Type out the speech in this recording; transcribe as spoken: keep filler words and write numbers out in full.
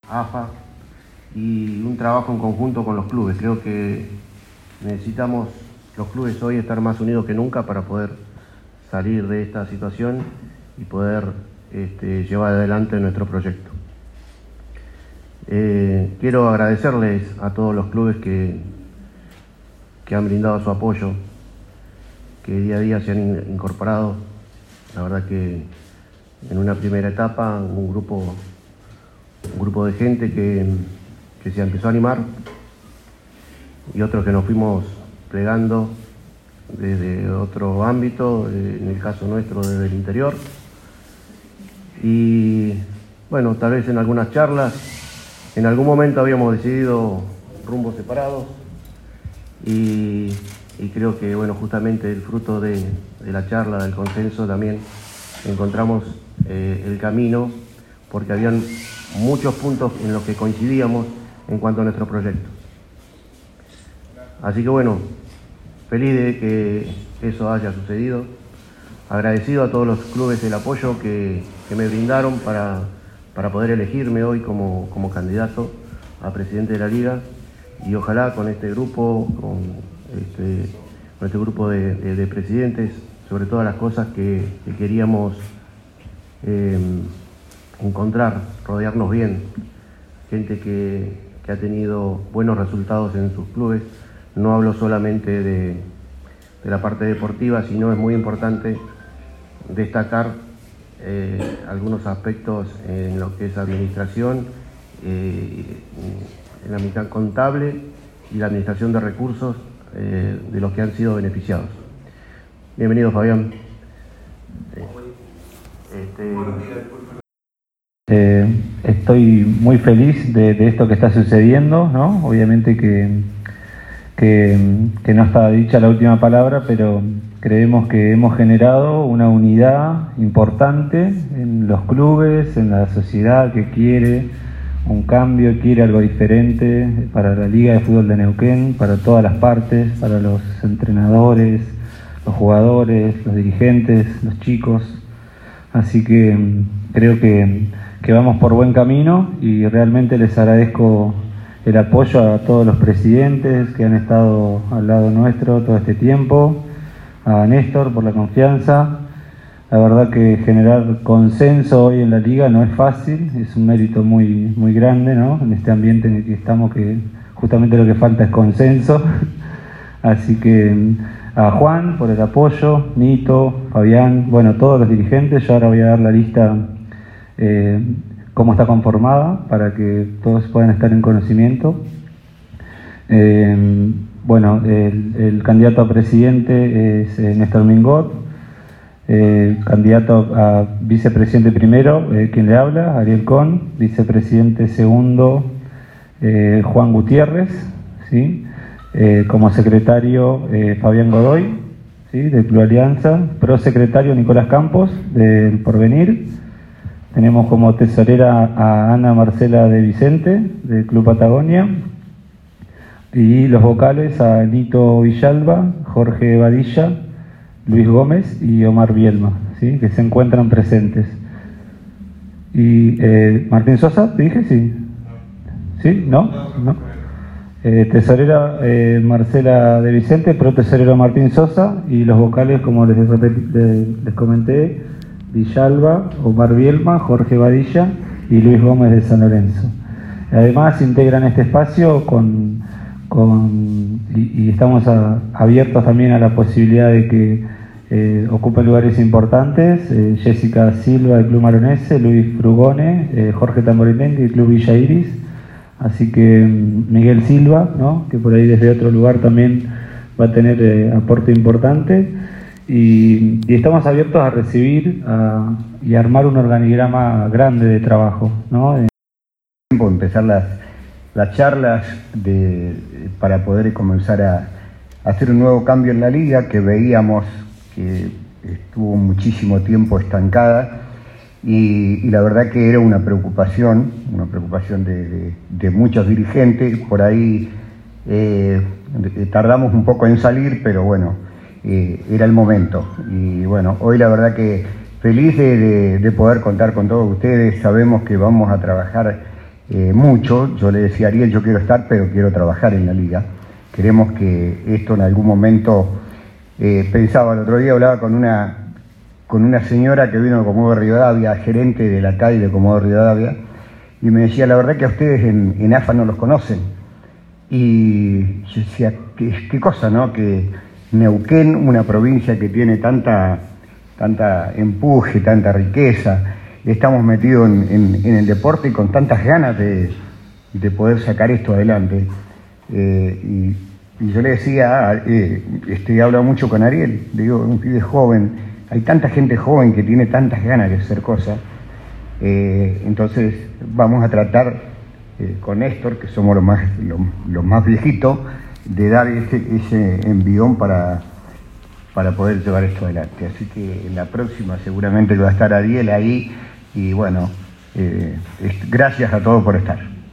A F A y un trabajo en conjunto con los clubes. Creo que necesitamos los clubes hoy estar más unidos que nunca para poder salir de esta situación y poder este, llevar adelante nuestro proyecto. Eh, quiero agradecerles a todos los clubes que, que han brindado su apoyo, que día a día se han incorporado. La verdad que en una primera etapa un grupo, un grupo de gente que, que se empezó a animar y otros que nos fuimos plegando desde otro ámbito, en el caso nuestro desde el interior. Y bueno, tal vez en algunas charlas, en algún momento habíamos decidido rumbos separados y, y creo que bueno, justamente el fruto de, de la charla, del consenso, también encontramos eh, el camino, porque habían muchos puntos en los que coincidíamos en cuanto a nuestro proyecto. Así que bueno, feliz de que eso haya sucedido, agradecido a todos los clubes el apoyo que, que me brindaron para, para poder elegirme hoy como, como candidato a presidente de la Liga, y ojalá con este grupo, con este, con este grupo de, de, de presidentes, sobre todas las cosas que, que queríamos eh, encontrar, rodearnos bien, gente que, que ha tenido buenos resultados en sus clubes. No hablo solamente de, de la parte deportiva, sino es muy importante destacar eh, algunos aspectos en lo que es administración, eh, en la mitad contable y la administración de recursos eh, de los que han sido beneficiados. Bienvenido, Fabián. Este... Eh, estoy muy feliz de, de esto que está sucediendo, ¿no? Obviamente que, que, que no está dicha la última palabra, pero creemos que hemos generado una unidad importante en los clubes, en la sociedad que quiere un cambio, quiere algo diferente para la Liga de Fútbol de Neuquén, para todas las partes, para los entrenadores, los jugadores, los dirigentes, los chicos. Así que creo que, que vamos por buen camino y realmente les agradezco el apoyo a todos los presidentes que han estado al lado nuestro todo este tiempo, a Néstor por la confianza. La verdad que generar consenso hoy en la Liga no es fácil, es un mérito muy, muy grande, ¿no? En este ambiente en el que estamos, que justamente lo que falta es consenso. Así que a Juan por el apoyo, Nito, Fabián, bueno, todos los dirigentes. Yo ahora voy a dar la lista, eh, cómo está conformada, para que todos puedan estar en conocimiento. Eh, bueno, el, el candidato a presidente es eh, Néstor Mingot. Eh, candidato a vicepresidente primero, eh, quien le habla, Ariel Con. Vicepresidente segundo, eh, Juan Gutiérrez, ¿sí? Eh, como secretario, eh, Fabián Godoy, ¿sí? Del Club Alianza. Prosecretario, Nicolás Campos, del Porvenir. Tenemos como tesorera a Ana Marcela de Vicente, del Club Patagonia. Y los vocales a Nito Villalba, Jorge Badilla, Luis Gómez y Omar Bielma, ¿sí? Que se encuentran presentes. Y eh, Martín Sosa, ¿te dije? Sí. ¿Sí? ¿No? ¿No? Eh, tesorera eh, Marcela de Vicente, pro tesorero Martín Sosa, y los vocales, como les, les, les comenté, Villalba, Omar Bielma, Jorge Badilla y Luis Gómez de San Lorenzo. Además integran este espacio con, con y, y estamos a, abiertos también a la posibilidad de que eh, ocupen lugares importantes, eh, Jessica Silva del Club Maronese, Luis Frugone, eh, Jorge Tamborinengue del Club Villa Iris. Así que Miguel Silva, ¿no? Que por ahí desde otro lugar también va a tener eh, aporte importante. Y, y estamos abiertos a recibir a, y armar un organigrama grande de trabajo, ¿no? Empezar las, las charlas de, para poder comenzar a, a hacer un nuevo cambio en la liga, que veíamos que estuvo muchísimo tiempo estancada. Y, y la verdad que era una preocupación, una preocupación de, de, de muchos dirigentes. Por ahí eh, tardamos un poco en salir, pero bueno, eh, era el momento. Y bueno, hoy la verdad que feliz de, de, de poder contar con todos ustedes. Sabemos que vamos a trabajar eh, mucho. Yo le decía a Ariel, yo quiero estar, pero quiero trabajar en la liga. Queremos que esto en algún momento, eh, pensaba el otro día, hablaba con una, con una señora que vino de Comodoro Rivadavia, gerente de la C A I de Comodoro Rivadavia, y me decía, la verdad que a ustedes en, en A F A no los conocen. Y yo decía, qué, qué cosa, ¿no? Que Neuquén, una provincia que tiene tanta, tanta empuje, tanta riqueza, estamos metidos en, en, en el deporte y con tantas ganas de, de poder sacar esto adelante. Eh, y, y yo le decía, eh, este, he hablado mucho con Ariel, le digo, un pibe joven, hay tanta gente joven que tiene tantas ganas de hacer cosas, eh, entonces vamos a tratar eh, con Néstor, que somos los más, los, los más viejitos, de dar ese, ese envión para, para poder llevar esto adelante. Así que en la próxima seguramente va a estar Ariel ahí y bueno, eh, es, gracias a todos por estar.